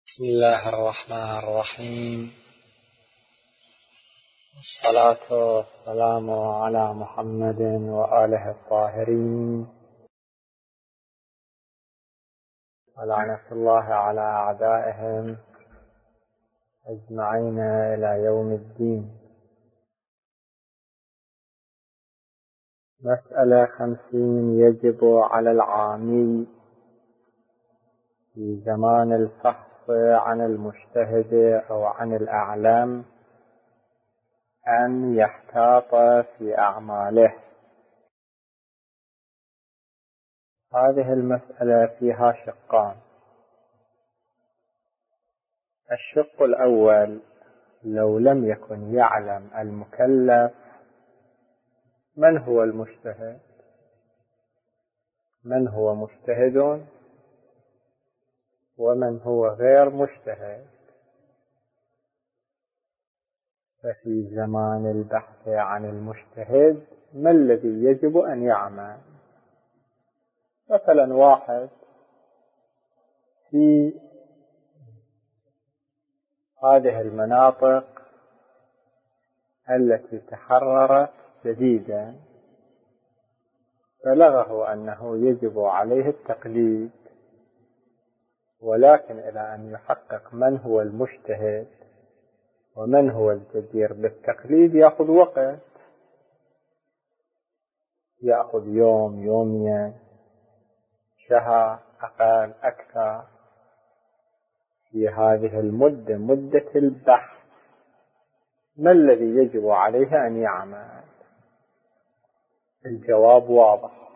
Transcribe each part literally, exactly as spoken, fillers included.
بسم الله الرحمن الرحيم. الصلاة والسلام على محمد وآله الطاهرين، ولعنة الله على أعدائهم أجمعين إلى يوم الدين. مسألة خمسين: يجب على العامي في زمان الفحص عن المجتهد أو عن الأعلم أن يحتاط في أعماله. هذه المسألة فيها شقان. الشق الأول: لو لم يكن يعلم المكلف من هو المجتهد، من هو مجتهد ومن هو غير مجتهد، ففي زمان البحث عن المجتهد ما الذي يجب أن يعمل؟ مثلا واحد في هذه المناطق التي تحررت جديدا، بلغه أنه يجب عليه التقليد، ولكن إلى أن يحقق من هو المجتهد ومن هو الجدير بالتقليد يأخذ وقت، يأخذ يوم، يومين، شهر، أقل أكثر. في هذه المدة، مدة البحث، ما الذي يجب عليه أن يعمل؟ الجواب واضح،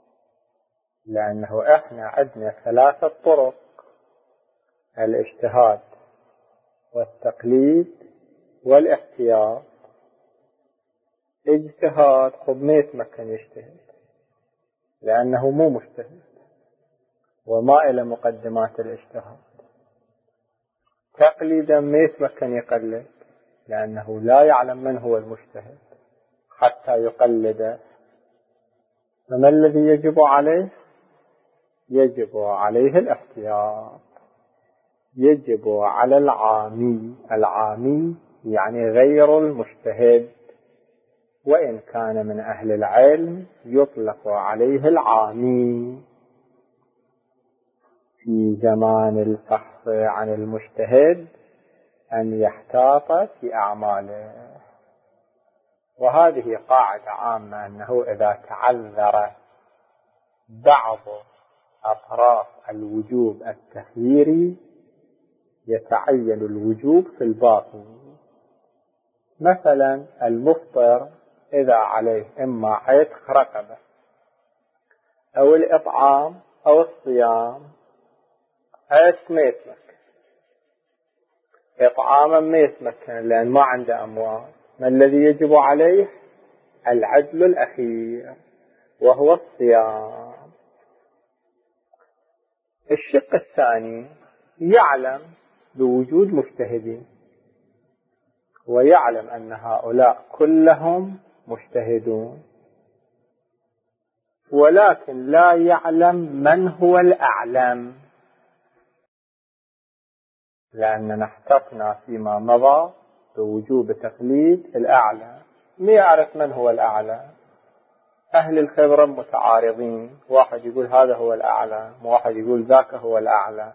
لأنه إحنا عندنا ثلاثة طرق: الاجتهاد والتقليد والاحتياط. اجتهاد، خب ما يتمكن يجتهد لأنه مو مجتهد وما إلى مقدمات الاجتهاد. تقليدا، ما يتمكن يقلد لأنه لا يعلم من هو المجتهد حتى يقلده. فما الذي يجب عليه؟ يجب عليه الاحتياط. يجب على العامي، العامي يعني غير المجتهد، وإن كان من أهل العلم يطلق عليه العامي في زمان الفحص عن المجتهد أن يحتاط في أعماله. وهذه قاعدة عامة، أنه إذا تعذر بعض أطراف الوجوب التخييري يتعين الوجوب في الباقي. مثلا المفطر إذا عليه إما عتق رقبة أو الإطعام أو الصيام، عتق ما يتمكن، إطعاما ما يتمكن لأن ما عنده أموال. ما الذي يجب عليه؟ العدل الأخير وهو الصيام. الشق الثاني: يعلم بوجود مجتهدين ويعلم أن هؤلاء كلهم مجتهدون، ولكن لا يعلم من هو الأعلم، لأننا احتفنا فيما مضى بوجوب تقليد الأعلى. ما يعرف من هو الأعلى. أهل الخبرة متعارضين، واحد يقول هذا هو الأعلى، واحد يقول ذاك هو الأعلى.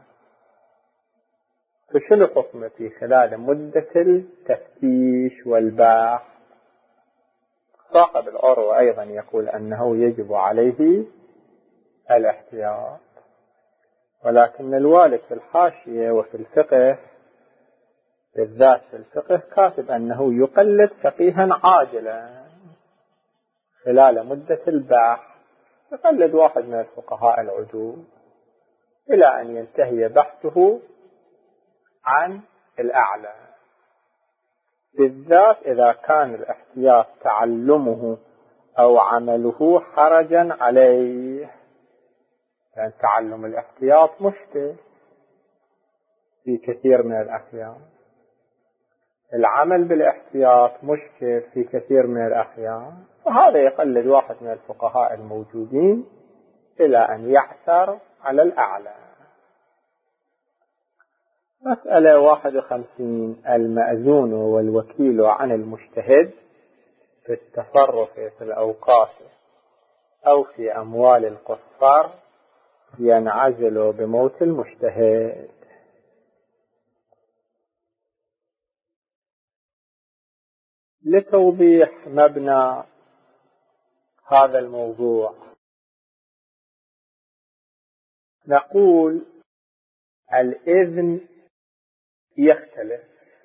فشنو حكمه في خلال مدة التفتيش والبحث؟ صاحب العروة أيضا يقول أنه يجب عليه الاحتياط، ولكن الوالد في الحاشية وفي الفقه، بالذات في الفقه، كاتب أنه يقلد فقيها عاجلا خلال مدة البحث. يقلد واحد من الفقهاء العدول إلى أن ينتهي بحثه عن الأعلى، بالذات إذا كان الاحتياط تعلمه أو عمله حرجا عليه، لأن تعلم الاحتياط مشكل في كثير من الأحيان، العمل بالاحتياط مشكل في كثير من الأحيان. وهذا يقلد واحد من الفقهاء الموجودين إلى أن يعثر على الأعلى. مسألة واحد وخمسين. المأذون والوكيل عن المجتهد في التصرف في الأوقاف أو في أموال القصار ينعزل بموت المجتهد. لتوضيح مبنى هذا الموضوع نقول الإذن يختلف.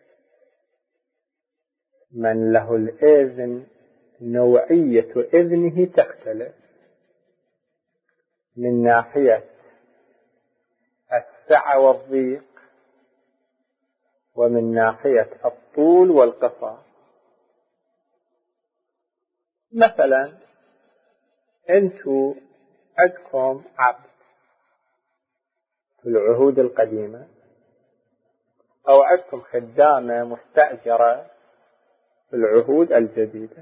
من له الإذن نوعية إذنه تختلف من ناحية السعة والضيق ومن ناحية الطول والقصر. مثلا أنتم عندكم عبد في العهود القديمة أو عندكم خدامة مستأجرة في العهود الجديدة،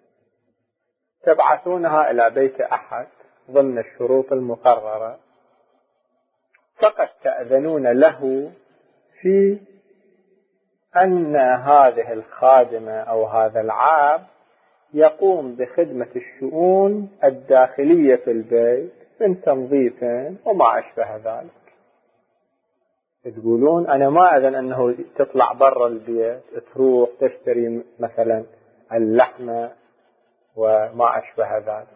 تبعثونها إلى بيت أحد ضمن الشروط المقررة، فقد تأذنون له في أن هذه الخادمة أو هذا العبد يقوم بخدمة الشؤون الداخلية في البيت من تنظيف وما أشبه ذلك. تقولون أنا ما أذن أنه تطلع برا البيت تروح تشتري مثلا اللحمة وما أشبه ذلك.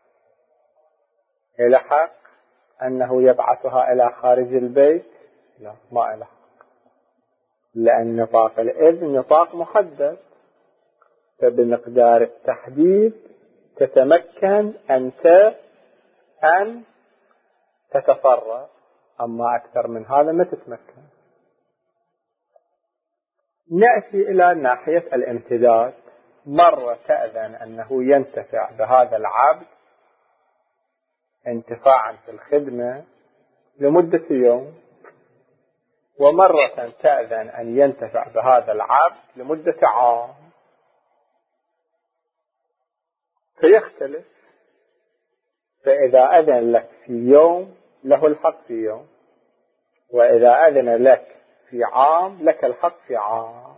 إلى حق أنه يبعثها إلى خارج البيت؟ لا، ما إلى حق، لأن نطاق الإذن نطاق محدد، فبمقدار التحديد تتمكن أنت أن تتصرف، أما أكثر من هذا ما تتمكن. نأتي إلى ناحية الامتداد. مرة تأذن أنه ينتفع بهذا العبد انتفاعا في الخدمة لمدة يوم، ومرة تأذن أن ينتفع بهذا العبد لمدة عام، فيختلف. فإذا أذن لك في يوم له الحق في يوم، وإذا أذن لك في عام لك الحق في عام.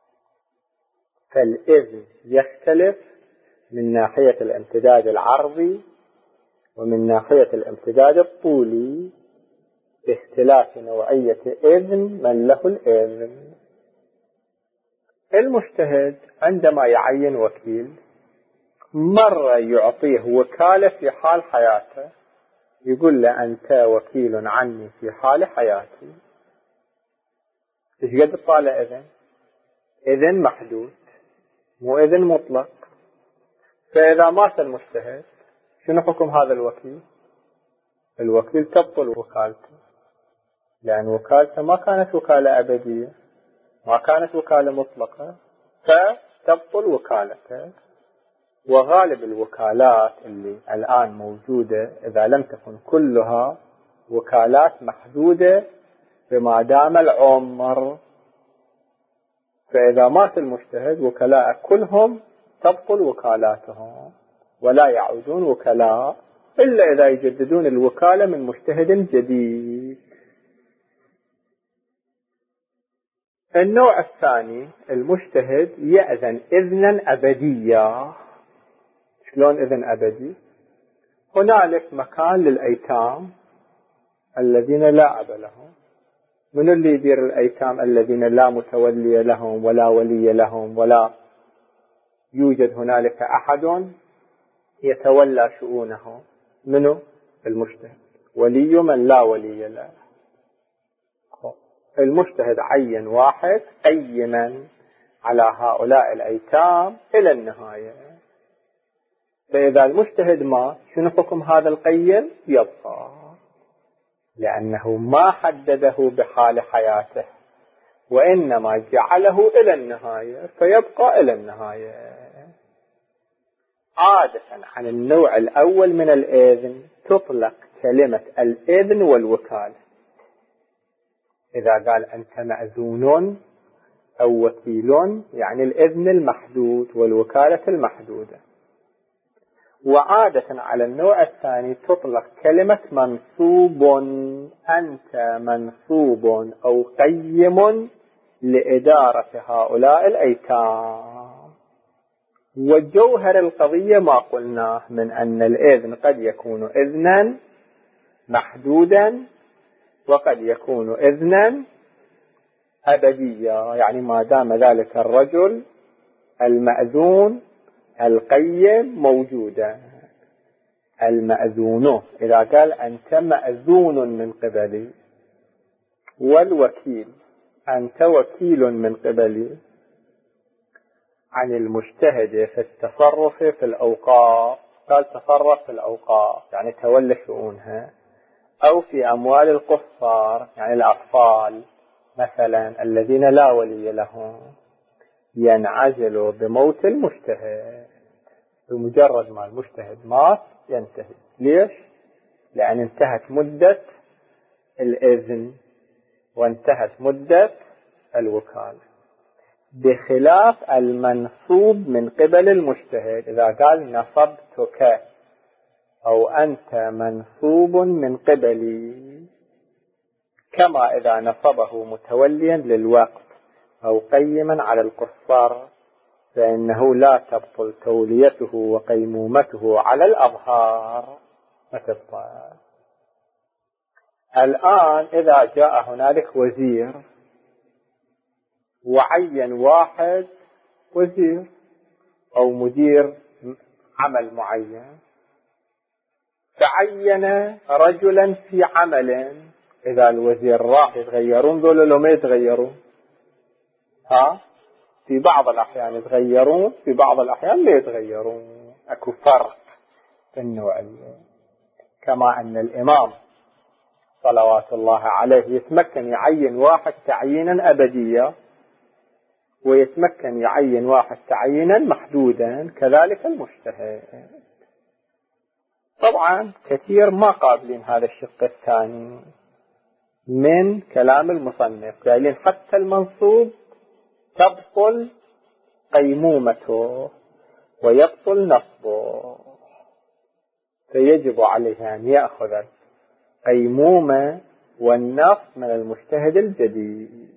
فالإذن يختلف من ناحية الامتداد العرضي ومن ناحية الامتداد الطولي باختلاف نوعية إذن من له الإذن. المجتهد عندما يعين وكيل مرة يعطيه وكالة في حال حياته، يقول له أنت وكيل عني في حال حياتي. إيش قد طالع إذن؟ إذن محدود مو إذن مطلق. فإذا مات المجتهد شنو حكم هذا الوكيل؟ الوكيل تبطل وكالته، لأن وكالته ما كانت وكالة أبدية، ما كانت وكالة مطلقة، فتبطل وكالته. وغالب الوكالات اللي الآن موجودة إذا لم تكن كلها وكالات محدودة بما دام العمر. فإذا مات المجتهد وكلاء كلهم تبطل وكالاتهم ولا يعودون وكلاء إلا إذا يجددون الوكالة من مجتهد جديد. النوع الثاني المجتهد يأذن إذنا أبديا. شلون إذن أبدي؟ هنالك مكان للأيتام الذين لا أب لهم. من اللي يدير الأيتام الذين لا متولي لهم ولا ولي لهم ولا يوجد هنالك أحد يتولى شؤونهم؟ منه؟ المجتهد. ولي من لا ولي له. المجتهد عين واحد قيما على هؤلاء الأيتام إلى النهاية. فإذا المجتهد مات شنو حكم هذا القيم؟ يبقى، لأنه ما حدده بحال حياته وإنما جعله إلى النهاية، فيبقى إلى النهاية. عادة عن النوع الأول من الإذن تطلق كلمة الإذن والوكالة. إذا قال أنت مأذون أو وكيل يعني الإذن المحدود والوكالة المحدودة. وعادة على النوع الثاني تطلق كلمة منصوب، أنت منصوب أو قيم لإدارة هؤلاء الأيتام. وجوهر القضية ما قلناه من أن الإذن قد يكون إذنا محدودا وقد يكون إذنا أبديا، يعني ما دام ذلك الرجل المأذون القيم موجودا. المأذون إذا قال أنت مأذون من قبلي، والوكيل أنت وكيل من قبلي عن المجتهد في التصرف في الأوقاف، قال تصرف في الأوقاف يعني تولى شؤونها، أو في أموال القصار يعني الأطفال مثلا الذين لا ولي لهم، ينعزل بموت المجتهد. بمجرد ما المجتهد مات ينتهي. ليش؟ لأن انتهت مدة الإذن وانتهت مدة الوكالة، بخلاف المنصوب من قبل المجتهد. إذا قال نصبتك أو أنت منصوب من قبلي، كما إذا نصبه متوليا للوقت أو قيما على القصار، فإنه لا تبطل توليته وقيمومته على الأظهار ما تبطل. الآن إذا جاء هنالك وزير وعين واحد وزير أو مدير عمل معين، فعين رجلا في عمل، إذا الوزير راح يتغيرون ذولا لو ما يتغيرون؟ ها؟ في بعض الأحيان يتغيرون، في بعض الأحيان لا يتغيرون. أكو فرق في النوعية. كما أن الإمام صلوات الله عليه يتمكن يعين واحد تعيينا أبديا، ويتمكن يعين واحد تعيينا محدودا، كذلك المجتهد. طبعا كثير ما قابلين هذا الشق الثاني من كلام المصنف، قايلين حتى المنصوب تبطل قيمومته ويبطل نصبه، فيجب عليه أن يأخذ القيمومة والنصب من المجتهد الجديد.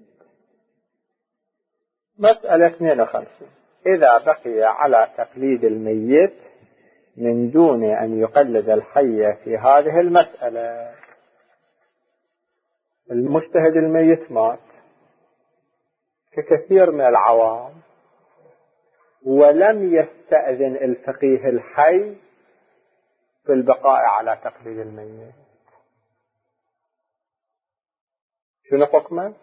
مسألة اثنين وخمسين: إذا بقي على تقليد الميت من دون أن يقلد الحي في هذه المسألة. المجتهد الميت مات ككثير من العوام، ولم يستأذن الفقيه الحي في البقاء على تقليد الميت. شنو حكمه؟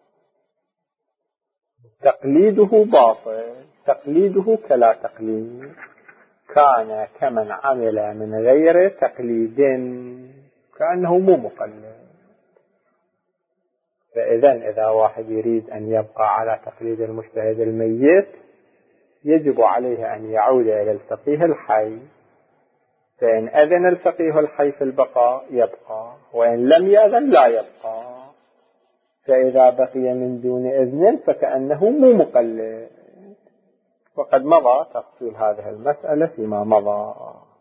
تقليده باطل، تقليده كلا تقليد، كان كمن عمل من غير تقليد، كأنه مو مقلد. فإذا إذا واحد يريد أن يبقى على تقليد المجتهد الميت، يجب عليه أن يعود إلى الفقيه الحي، فإن أذن الفقيه الحي في البقاء يبقى، وإن لم يأذن لا يبقى. فإذا بقي من دون إذن فكأنه مو مقلد. وقد مضى تفصيل هذه المسألة فيما مضى.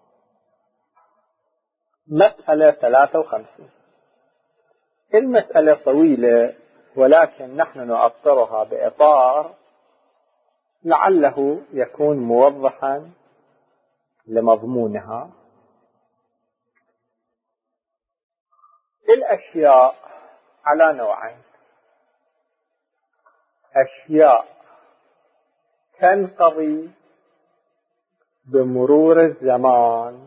مسألة ثلاثة وخمسين. المسألة طويلة، ولكن نحن نؤطرها بإطار لعله يكون موضحا لمضمونها. الأشياء على نوعين: أشياء تنقضي بمرور الزمان،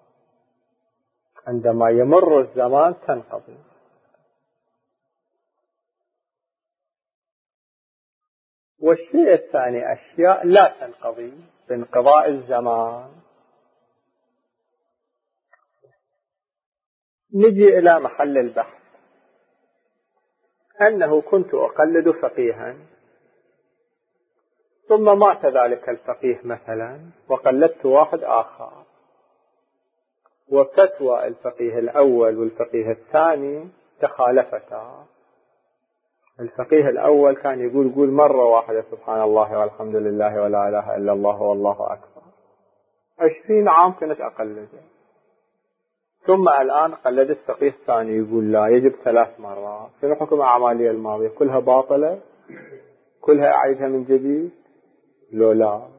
عندما يمر الزمان تنقضي، والشيء الثاني أشياء لا تنقضي بانقضاء الزمان. نجي إلى محل البحث، أنه كنت أقلد فقيها ثم مات ذلك الفقيه مثلا، وقلدت واحد آخر، وفتوى الفقيه الأول والفقيه الثاني تخالفتا. الفقيه الأول كان يقول قول مرة واحدة سبحان الله والحمد لله ولا إله إلا الله والله أكبر، عشرين عام كنت أقلده، ثم الآن قلد الفقيه الثاني يقول لا يجب ثلاث مرات. شنو حكم أعمالي الماضية؟ كلها باطلة؟ كلها أعيدها من جديد؟ لو لا.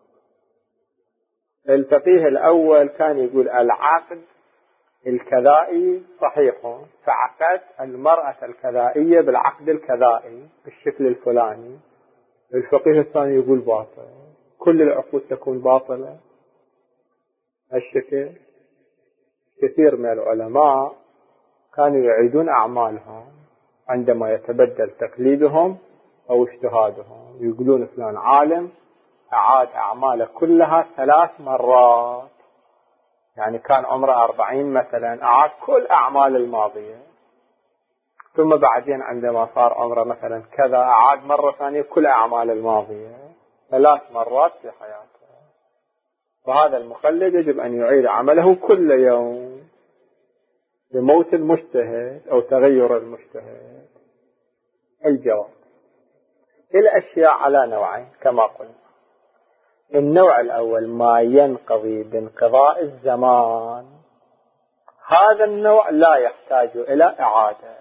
الفقيه الأول كان يقول العقد الكذائي صحيح، فعقد المرأة الكذائية بالعقد الكذائي بالشكل الفلاني. الفقيه الثاني يقول باطل، كل العقود تكون باطلة الشكل. كثير من العلماء كانوا يعيدون أعمالهم عندما يتبدل تقليدهم أو اجتهادهم، يقولون فلان عالم أعاد أعماله كلها ثلاث مرات، يعني كان عمره أربعين مثلا أعاد كل أعمال الماضية، ثم بعدين عندما صار عمره مثلا كذا أعاد مرة ثانية كل أعمال الماضية ثلاث مرات في حياته. وهذا المقلد يجب أن يعيد عمله كل يوم بموت المجتهد أو تغير المجتهد. الجواب: الأشياء على نوعين كما قلنا. النوع الأول ما ينقضي بانقضاء الزمان، هذا النوع لا يحتاج إلى إعادة،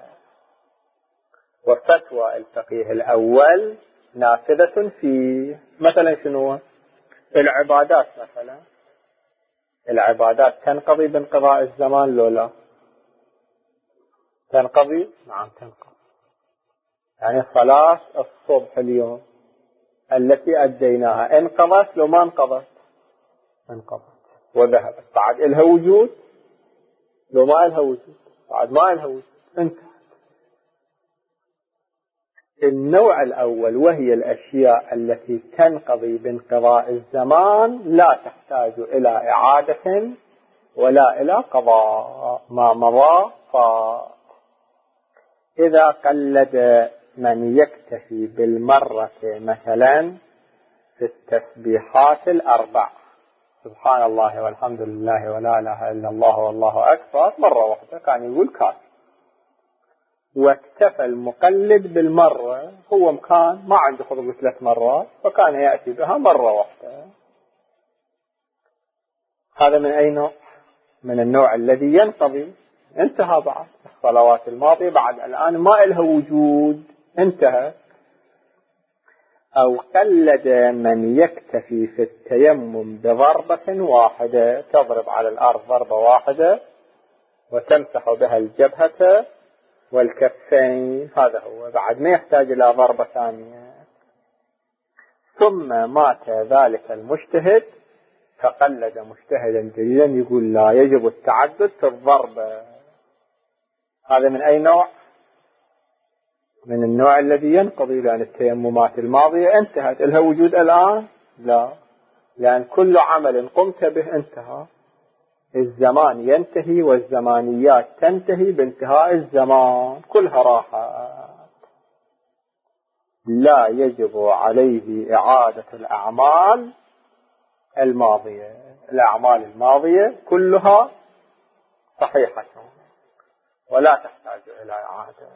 وفتوى الفقيه الأول نافذة فيه. مثلا شنو؟ العبادات مثلا، العبادات تنقضي بانقضاء الزمان لو لا؟ تنقضي؟ نعم تنقضي. يعني صلاة الصبح اليوم التي أديناها انقضت لو ما انقضت؟ انقضت وذهبت. بعد إلها وجود؟ لو ما إلها وجود؟ بعد ما إلها وجود، انتهت. النوع الأول وهي الأشياء التي تنقضي بانقضاء الزمان لا تحتاج إلى إعادة ولا إلى قضاء، ما مضى فات. إذا قلد من يكتفي بالمرة مثلا في التسبيحات الأربع، سبحان الله والحمد لله ولا إله إلا الله والله أكبر، مرة واحدة كان يقول كافي، واكتفى المقلد بالمرة، هو مكان ما عنده خطبة ثلاث مرات فكان يأتي بها مرة واحدة. هذا من أي نوع؟ من النوع الذي ينقضي، انتهى بعد الصلوات الماضية، بعد الآن ما إلها وجود، انتهى. أو قلد من يكتفي في التيمم بضربة واحدة، تضرب على الأرض ضربة واحدة وتمسح بها الجبهة والكفين، هذا هو، بعد ما يحتاج إلى ضربة ثانية. ثم مات ذلك المجتهد فقلد مجتهدا جديدا، يقول لا يجب التعدد في الضربة. هذا من أي نوع؟ من النوع الذي ينقضي، لأن التيممات الماضية انتهت، إلها وجود الآن؟ لا، لأن كل عمل قمت به انتهى، الزمان ينتهي والزمانيات تنتهي بانتهاء الزمان، كلها راحت. لا يجب عليه إعادة الأعمال الماضية، الأعمال الماضية كلها صحيحة ولا تحتاج إلى إعادة.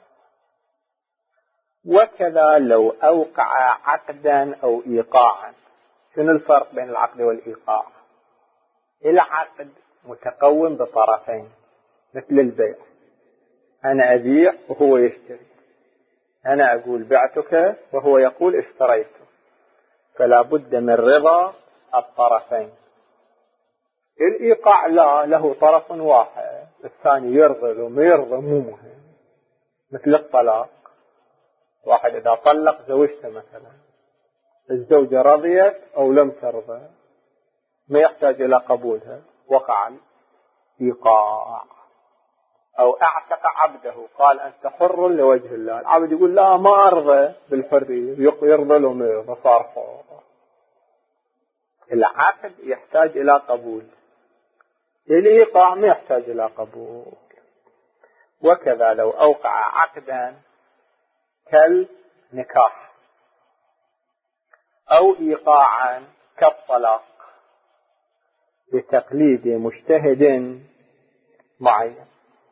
وكذا لو أوقع عقدا أو إيقاعا. شنو الفرق بين العقد والإيقاع؟ العقد متقوم بطرفين، مثل البيع، أنا أبيع وهو يشتري، أنا أقول بعتك وهو يقول اشتريته، فلا بد من رضا الطرفين. الإيقاع لا، له طرف واحد، الثاني يرضى وما يرضى مو مهم. مثل الطلاق، واحد إذا طلق زوجته مثلا، الزوجة رضيت أو لم ترضى ما يحتاج إلى قبولها، وقع الإيقاع. أو أعتق عبده، قال أنت حر لوجه الله، العبد يقول لا ما أرضى بالحرية، يرضى له ما يرضى، صار حر. العقد يحتاج إلى قبول، الإيقاع ما يحتاج إلى قبول. وكذا لو أوقع عقدا كالنكاح أو إيقاعا كالطلاق بتقليد مجتهد معين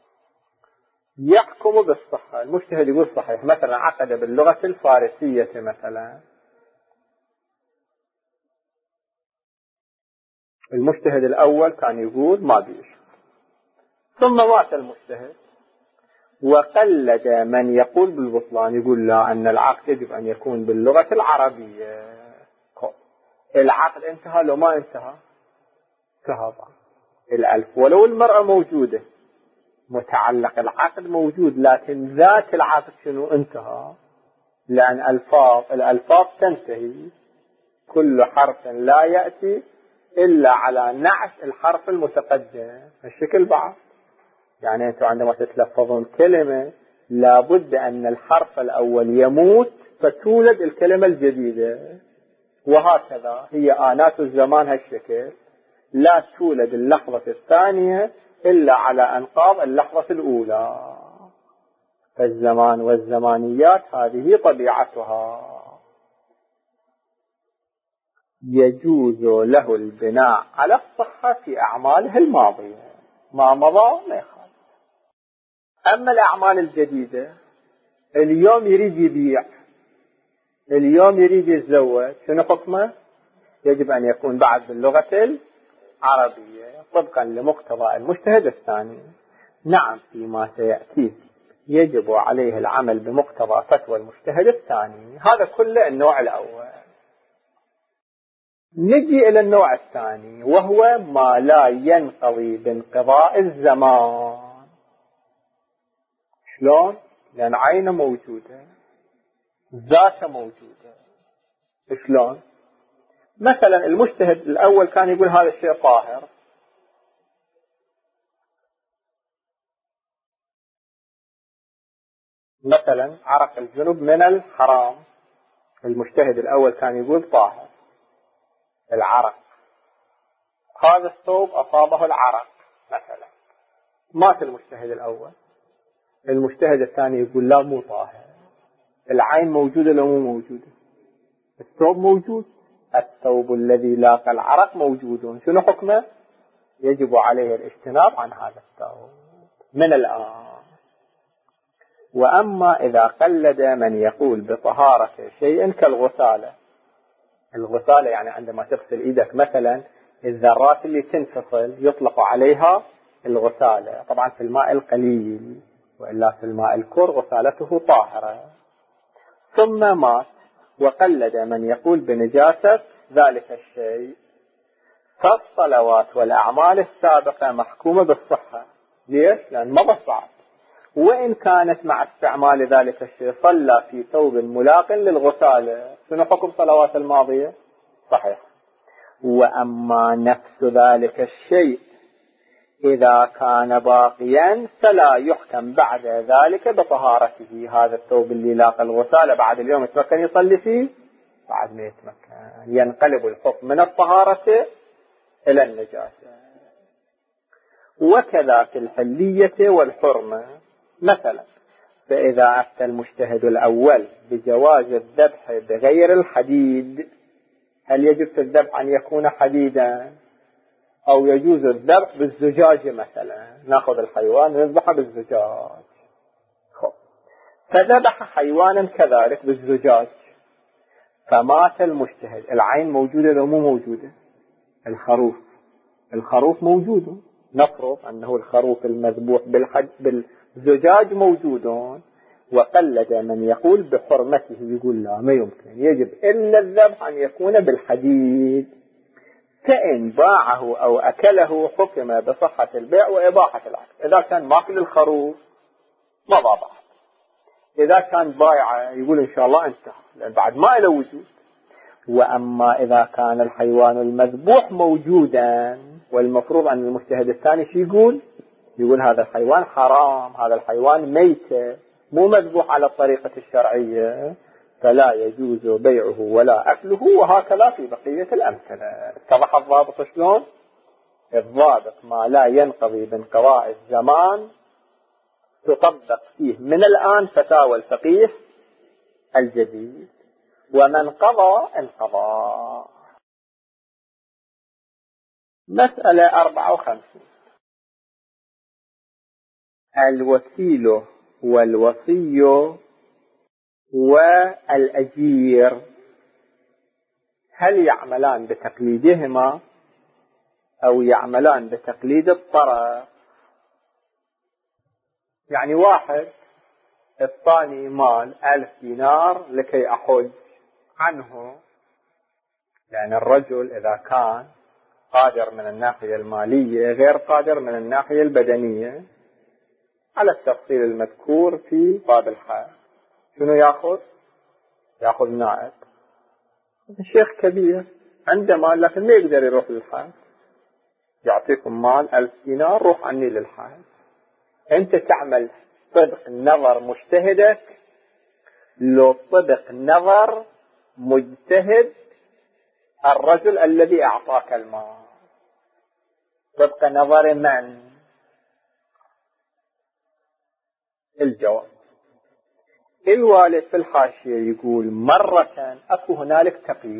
يحكم بالصحة. المجتهد يقول صحيح، مثلا عقد باللغة الفارسية مثلا، المجتهد الأول كان يقول ما بيشوف، ثم مات المجتهد وقلد من يقول بالبطلان، يقول لا أن العقد يجب أن يكون باللغة العربية. العقد انتهى لو ما انتهى؟ انتهى الألف ولو المرأة موجودة، متعلق العقد موجود، لكن ذات العقد شنو؟ انتهى. لأن ألفاظ الألفاظ تنتهي، كل حرف لا يأتي إلا على نعش الحرف المتقدم. الشكل بعض، يعني أنتم عندما تتلفظون كلمة لابد أن الحرف الأول يموت فتولد الكلمة الجديدة، وهكذا هي آنات الزمان هالشكل، لا تولد اللحظة الثانية إلا على أنقاض اللحظة الأولى. فالزمان والزمانيات هذه طبيعتها. يجوز له البناء على الصحة في أعماله الماضية، ما مضى ما يخالف. أما الأعمال الجديدة، اليوم يريد يبيع، اليوم يريد يتزوج، شنو حكمه؟ يجب أن يكون بعد باللغة العربية طبقا لمقتضى المجتهد الثاني. نعم فيما سيأتي يجب عليه العمل بمقتضى فتوى المجتهد الثاني. هذا كله النوع الأول. نجي إلى النوع الثاني وهو ما لا ينقضي بانقضاء الزمان. شلون؟ لأن عينه موجودة، ذاته موجودة. شلون؟ مثلا المجتهد الأول كان يقول هذا الشيء طاهر، مثلا عرق الجنب من الحرام، المجتهد الأول كان يقول طاهر العرق، هذا الثوب أصابه العرق مثلا، مات المجتهد الأول، المجتهد الثاني يقول لا مو طاهر، العين موجودة لو مو موجودة؟ الثوب موجود، الثوب الذي لاقى العرق موجود، شنو حكمه؟ يجب عليه الاجتناب عن هذا الثوب من الآن. وأما إذا قلد من يقول بطهارة شيء كالغسالة، الغسالة يعني عندما تغسل إيدك مثلا الذرات اللي تنفصل يطلق عليها الغسالة، طبعا في الماء القليل، وإلا في الماء الكر غسالته طاهرة. ثم مات وقلد من يقول بنجاسة ذلك الشيء، فالصلوات والأعمال السابقة محكومة بالصحة. ليش؟ لأن مضى بعد، وإن كانت مع استعمال ذلك الشيء صلى في ثوب ملاق للغسالة، شنو حكم صلوات الماضية؟ صحيح. وأما نفس ذلك الشيء إذا كان باقيا فلا يحكم بعد ذلك بطهارته. هذا الثوب اللي لاقى الغسالة بعد اليوم يتمكن يصلي فيه؟ بعد ما يتمكن، ينقلب الحكم من الطهارة إلى النجاسة. وكذاك الحلية والحرمة. مثلا فإذا أفتى المجتهد الأول بجواز الذبح بغير الحديد، هل يجب في الذبح أن يكون حديدا أو يجوز الذبح بالزجاج؟ مثلا نأخذ الحيوان ونذبحه بالزجاج، فذبح حيوانا كذلك بالزجاج، فمات المجتهد، العين موجودة لو مو موجودة؟ الخروف، الخروف موجود، نفرض أنه الخروف المذبوح بالحد بالزجاج موجودون، وقلد من يقول بحرمته، يقول لا ما يمكن، يجب إلا الذبح أن يكون بالحديد، فإن باعه أو أكله حكم بصحة البيع وإباحة العقد. إذا كان ماكل الخروف ما ضابط، إذا كان بايعه يقول إن شاء الله انتهى لأن بعد ما له وجود. وأما إذا كان الحيوان المذبوح موجودا، والمفروض أن المجتهد الثاني شو يقول؟ يقول هذا الحيوان حرام، هذا الحيوان ميت مو مذبوح على الطريقة الشرعية، فلا يجوز بيعه ولا أكله، وهكذا في بقية الأمثلة. اتضح الضابط شلون؟ الضابط ما لا ينقضي بانقضاء الزمان تطبق فيه من الآن فتاوى الفقيه الجديد، ومن قضى انقضى. مسألة أربعة وخمسين. الوكيل والوصي والأجير هل يعملان بتقليدهما أو يعملان بتقليد الطرف. يعني واحد اعطاني مال ألف دينار لكي أحج عنه، لأن الرجل إذا كان قادر من الناحية المالية غير قادر من الناحية البدنية، على التفصيل المذكور في باب الحج، شنو يأخذ؟ يأخذ نائب. الشيخ كبير عنده مال لكن ما يقدر يروح للحج، يعطيكم مال ألف دينار روح عني للحج. أنت تعمل طبق نظر مجتهدك لو طبق نظر مجتهد الرجل الذي أعطاك المال؟ طبق نظر من؟ الجواب: الوالد في الحاشية يقول مرة أكو هنالك تقييد،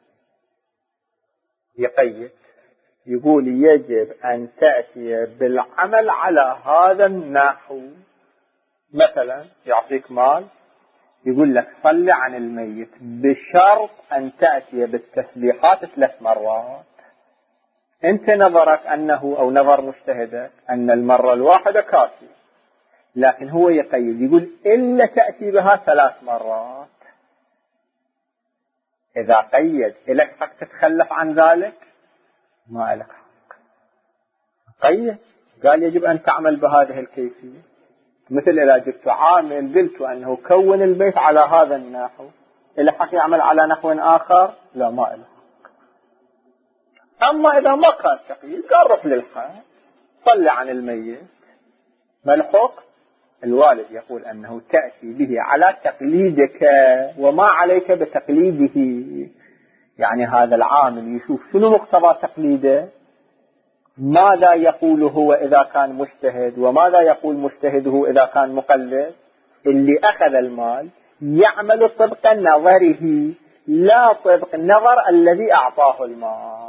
يقيد، يقول يجب أن تأتي بالعمل على هذا النحو. مثلا يعطيك مال يقول لك صل عن الميت بشرط أن تأتي بالتسبيحات ثلاث مرات. أنت نظرك أنه أو نظر مجتهدك أن المرة الواحدة كافية، لكن هو يقيد يقول إلا تأتي بها ثلاث مرات. إذا قيد إلك حق تتخلف عن ذلك؟ ما إلك حق. قيد قال يجب أن تعمل بهذه الكيفية، مثل إذا جبت عامل قلت أنه كون البيت على هذا النحو، إلى حق يعمل على نحو آخر؟ لا، ما إله حق. أما إذا ما كان تقييد قال روح للحج صل عن الميت، ما الحق؟ الوالد يقول أنه تأتي به على تقليدك وما عليك بتقليده. يعني هذا العامل يشوف شنو مقتضى تقليده، ماذا يقول هو إذا كان مجتهد وماذا يقول مجتهده إذا كان مقلد. اللي أخذ المال يعمل طبق نظره لا طبق نظر الذي أعطاه المال.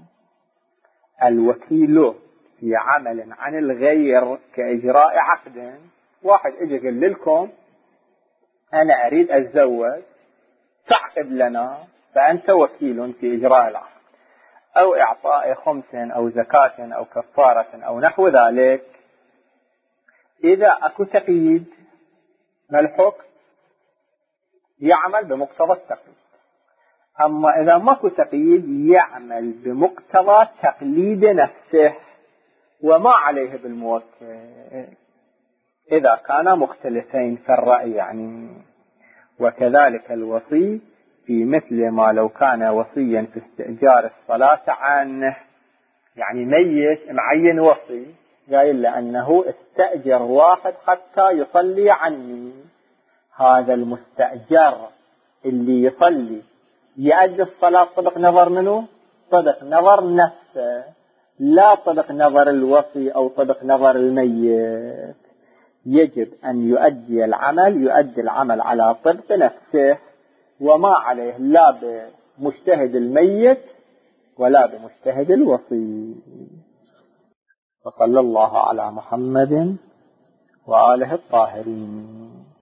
الوكيل في عمل عن الغير كإجراء عقد، واحد اجي قال لكم أنا أريد أتزوج تعقد لنا، فأنت وكيل في إجراء العقد أو إعطاء خمس أو زكاة أو كفارة أو نحو ذلك. إذا أكو تقييد ما الحكم؟ يعمل بمقتضى التقييد. أما إذا ماكو تقييد يعمل بمقتضى تقليد نفسه وما عليه بالموكل، إذا كانا مختلفين في الرأي يعني. وكذلك الوصي في مثل ما لو كان وصيا في استئجار الصلاة عنه، يعني ميت معين وصي قايل لأنه استأجر واحد حتى يصلي عني، هذا المستأجر اللي يصلي يؤدي الصلاة طبق نظر منه؟ طبق نظر نفسه، لا طبق نظر الوصي أو طبق نظر الميت. يجب أن يؤدي العمل يؤدي العمل على طبق نفسه وما عليه لا بمجتهد الميت ولا بمجتهد الوصي. وصلى الله على محمد وآله الطاهرين.